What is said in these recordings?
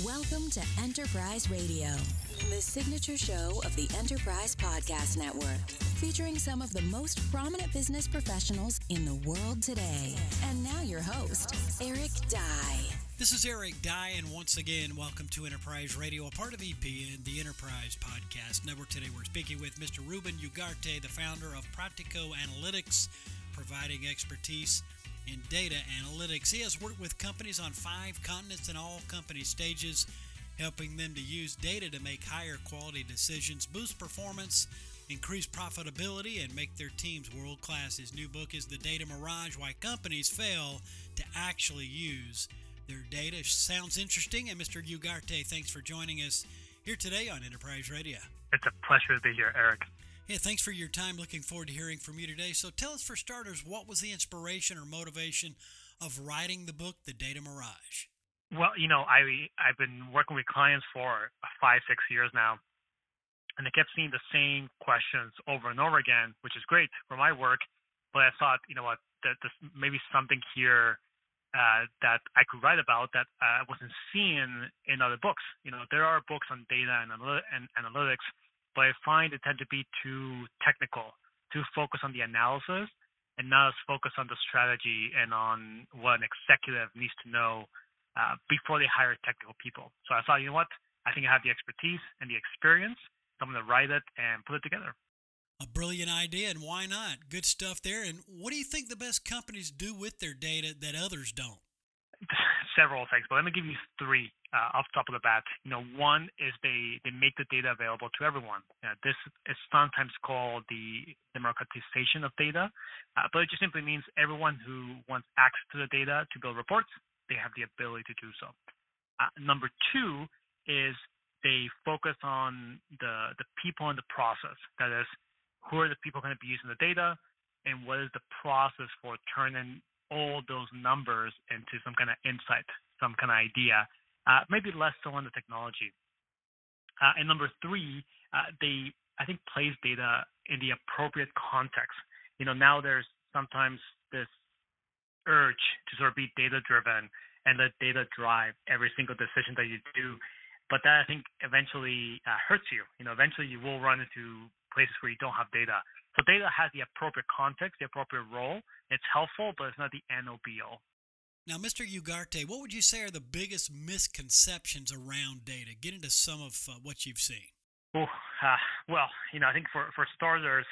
Welcome to Enterprise Radio, the signature show of the Enterprise Podcast Network, featuring some of the most prominent business professionals in the world today. And now your host, Eric Dye. This is Eric Dye, and once again, welcome to Enterprise Radio, a part of EP and the Enterprise Podcast Network. Today we're speaking with Mr. Ruben Ugarte, the founder of Practico Analytics, providing expertise in data analytics. He has worked with companies on 5 continents and all company stages, helping them to use data to make higher quality decisions, boost performance, increase profitability, and make their teams world-class. His new book is The Data Mirage, Why Companies Fail to Actually Use Their Data. Sounds interesting, and Mr. Ugarte, thanks for joining us here today on Enterprise Radio. It's a pleasure to be here, Eric. Yeah, thanks for your time. Looking forward to hearing from you today. So tell us, for starters, what was the inspiration or motivation of writing the book, The Data Mirage? Well, I've been working with clients for 5-6 years now, and I kept seeing the same questions over and over again, which is great for my work. But I thought, that there's maybe something here that I could write about that I wasn't seeing in other books. There are books on data and analytics, but I find it tend to be too technical, too focused on the analysis, and not as focused on the strategy and on what an executive needs to know before they hire technical people. So I thought, I think I have the expertise and the experience. So I'm going to write it and put it together. A brilliant idea, and why not? Good stuff there. And what do you think the best companies do with their data that others don't? Several things, but let me give you 3 off the top of the bat. One is they make the data available to everyone. This is sometimes called the democratization of data, but it just simply means everyone who wants access to the data to build reports, they have the ability to do so. Number 2 is they focus on the people in the process. That is, who are the people going to be using the data, and what is the process for turning all those numbers into some kind of insight, some kind of idea, maybe less so on the technology. And number 3, they, I think, place data in the appropriate context. Now there's sometimes this urge to sort of be data-driven and let data drive every single decision that you do. But that, I think, eventually hurts you. Eventually you will run into places where you don't have data. So data has the appropriate context, the appropriate role. It's helpful, but it's not the end-all be-all. Now, Mr. Ugarte, what would you say are the biggest misconceptions around data? Get into some of what you've seen. Well, I think for starters,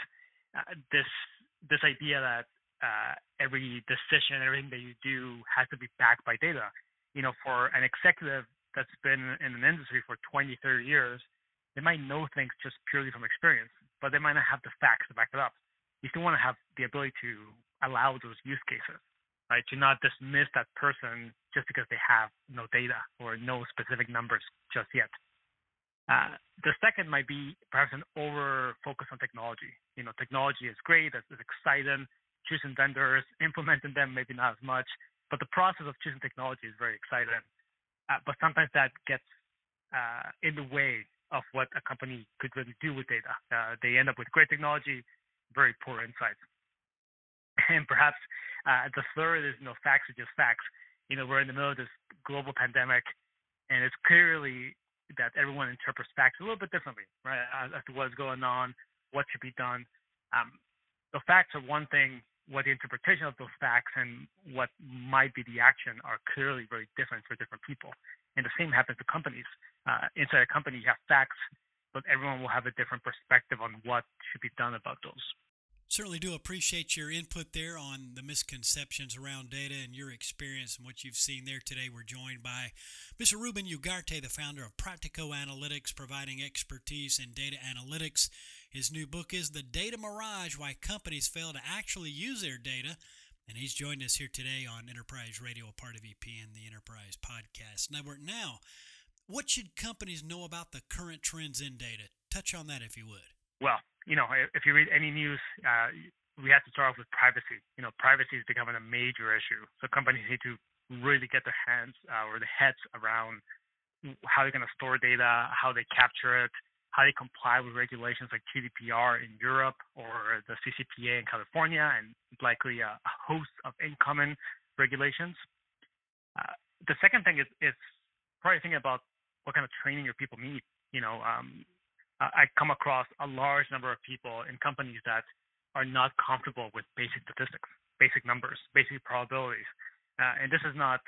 this idea that every decision, everything that you do has to be backed by data. For an executive that's been in an industry for 20, 30 years, they might know things just purely from experience, but they might not have the facts to back it up. You still want to have the ability to allow those use cases, right? To not dismiss that person just because they have no data or no specific numbers just yet. The second might be perhaps an over focus on technology. Technology is great, it's exciting, choosing vendors, implementing them maybe not as much, but the process of choosing technology is very exciting. But sometimes that gets in the way of what a company could really do with data. They end up with great technology, very poor insights. And perhaps the third is, facts are just facts. We're in the middle of this global pandemic, and it's clearly that everyone interprets facts a little bit differently, right, as to what's going on, what should be done. The facts are one thing. What the interpretation of those facts and what might be the action are clearly very different for different people. And the same happens to companies. Inside a company, you have facts, but everyone will have a different perspective on what should be done about those. Certainly do appreciate your input there on the misconceptions around data and your experience and what you've seen there today. We're joined by Mr. Ruben Ugarte, the founder of Practico Analytics, providing expertise in data analytics. His new book is The Data Mirage, Why Companies Fail to Actually Use Their Data. And he's joined us here today on Enterprise Radio, a part of EP and the Enterprise Podcast Network. Now, what should companies know about the current trends in data? Touch on that if you would. Well, if you read any news, we have to start off with privacy. Privacy is becoming a major issue. So companies need to really get their hands or their heads around how they're going to store data, how they capture it, how they comply with regulations like GDPR in Europe or the CCPA in California, and likely a host of incoming regulations. The second thing is probably thinking about what kind of training your people need. I come across a large number of people in companies that are not comfortable with basic statistics, basic numbers, basic probabilities. And this is not,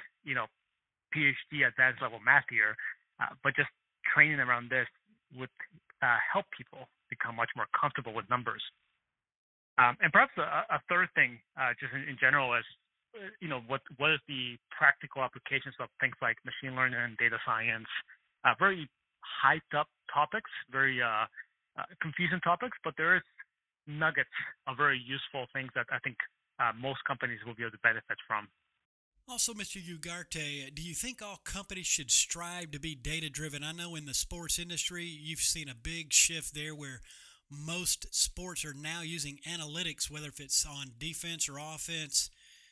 PhD advanced level math here, but just training around this would help people become much more comfortable with numbers. And perhaps a third thing, just in general, is what is the practical applications of things like machine learning and data science? Very hyped up topics, very confusing topics, but there is nuggets of very useful things that I think most companies will be able to benefit from. Also, Mr. Ugarte, do you think all companies should strive to be data-driven? I know in the sports industry, you've seen a big shift there where most sports are now using analytics, whether if it's on defense or offense,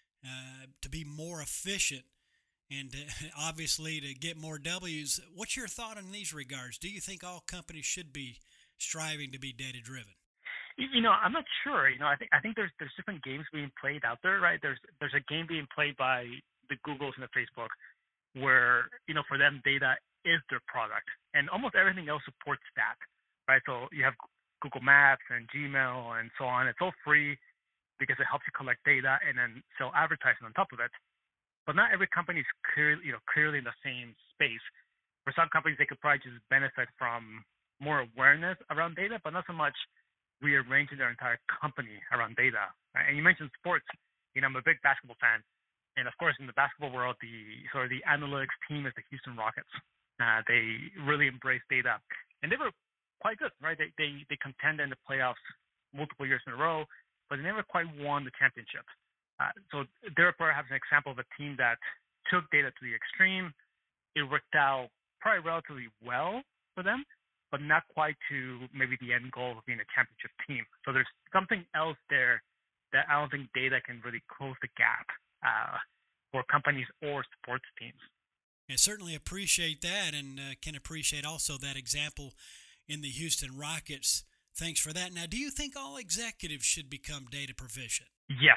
to be more efficient and obviously to get more W's. What's your thought in these regards? Do you think all companies should be striving to be data-driven? I'm not sure. I think there's different games being played out there, right? There's a game being played by the Googles and the Facebook where, for them, data is their product, and almost everything else supports that, right? So you have Google Maps and Gmail and so on. It's all free because it helps you collect data and then sell advertising on top of it. But not every company is clearly in the same space. For some companies, they could probably just benefit from more awareness around data, but not so much rearranging their entire company around data. Right? And you mentioned sports. I'm a big basketball fan, and of course, in the basketball world, the analytics team is the Houston Rockets. They really embrace data, and they were quite good, right? They contended in the playoffs multiple years in a row, but they never quite won the championship. So they're perhaps an example of a team that took data to the extreme. It worked out probably relatively well for them, but not quite to maybe the end goal of being a championship team. So there's something else there that I don't think data can really close the gap for companies or sports teams. I certainly appreciate that, and can appreciate also that example in the Houston Rockets. Thanks for that. Now, do you think all executives should become data proficient? Yes.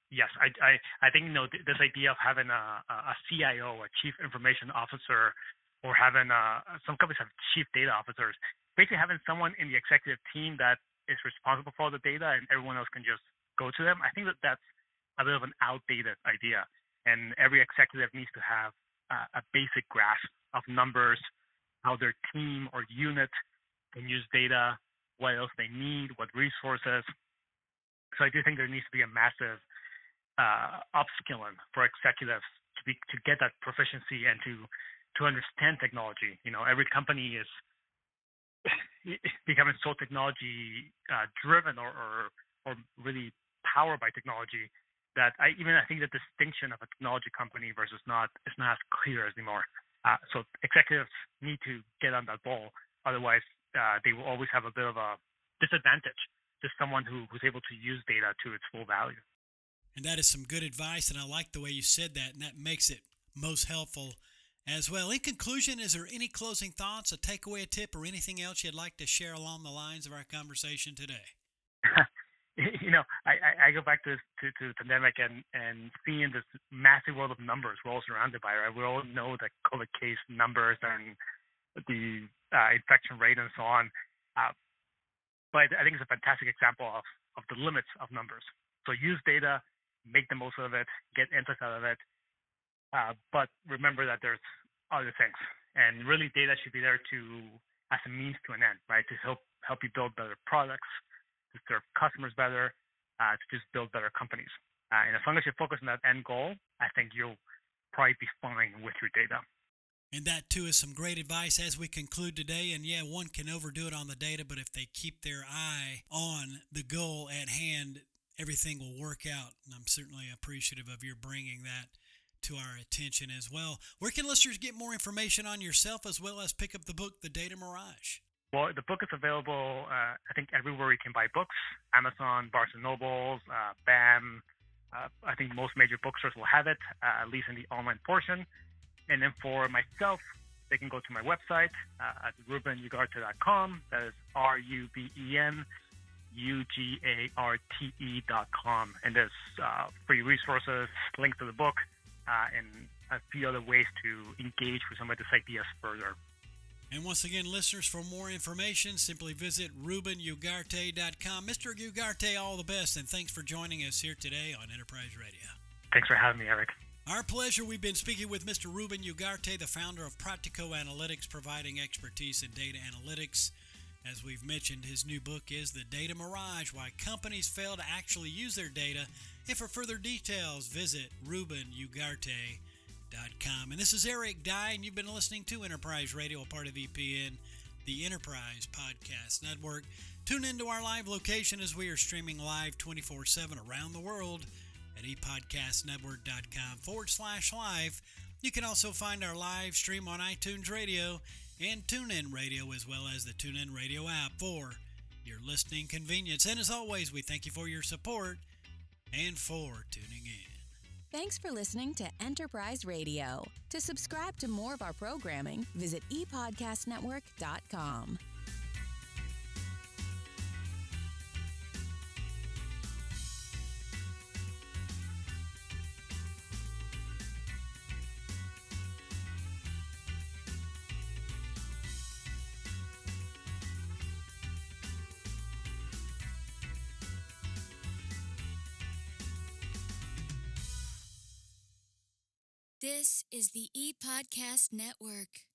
I think this idea of having a CIO, a chief information officer, or having some companies have chief data officers, basically having someone in the executive team that is responsible for all the data and everyone else can just go to them. I think that's a bit of an outdated idea, and every executive needs to have a basic grasp of numbers, how their team or unit can use data, what else they need, what resources. So I do think there needs to be a massive upskilling for executives to get that proficiency and to understand technology. Every company is becoming so technology driven or really powered by technology that I think the distinction of a technology company versus not is not as clear anymore. So executives need to get on that ball. Otherwise, they will always have a bit of a disadvantage to someone who's able to use data to its full value. And that is some good advice, and I like the way you said that, and that makes it most helpful as well. In conclusion, is there any closing thoughts, a takeaway, a tip, or anything else you'd like to share along the lines of our conversation today? I go back to the pandemic and seeing this massive world of numbers we're all surrounded by, right? We all know the COVID case numbers and the infection rate and so on. But I think it's a fantastic example of the limits of numbers. So use data, make the most of it, get insights out of it. But remember that there's other things, and really data should be there as a means to an end, right? To help you build better products, to serve customers better, to just build better companies. And as long as you focus on that end goal, I think you'll probably be fine with your data. And that, too, is some great advice as we conclude today. And, yeah, one can overdo it on the data, but if they keep their eye on the goal at hand, everything will work out. And I'm certainly appreciative of your bringing that to our attention as well. Where can listeners get more information on yourself as well as pick up the book, The Data Mirage? Well, the book is available, I think, everywhere you can buy books. Amazon, Barnes & Noble, BAM. I think most major bookstores will have it, at least in the online portion. And then for myself, they can go to my website at rubenugarte.com. That is RUBENUGARTE.com. And there's free resources, links to the book, and a few other ways to engage with some of these ideas further. And once again, listeners, for more information, simply visit RubenUgarte.com. Mr. Ugarte, all the best, and thanks for joining us here today on Enterprise Radio. Thanks for having me, Eric. Our pleasure. We've been speaking with Mr. Ruben Ugarte, the founder of Practico Analytics, providing expertise in data analytics. As we've mentioned, his new book is The Data Mirage, Why Companies Fail to Actually Use Their Data. And for further details, visit RubenUgarte.com. And this is Eric Dye, and you've been listening to Enterprise Radio, a part of EPN, the Enterprise Podcast Network. Tune into our live location as we are streaming live 24/7 around the world at epodcastnetwork.com/live. You can also find our live stream on iTunes Radio and TuneIn Radio, as well as the TuneIn Radio app for your listening convenience. And as always, we thank you for your support and for tuning in. Thanks for listening to Enterprise Radio. To subscribe to more of our programming, visit epodcastnetwork.com. This is the ePodcast Network.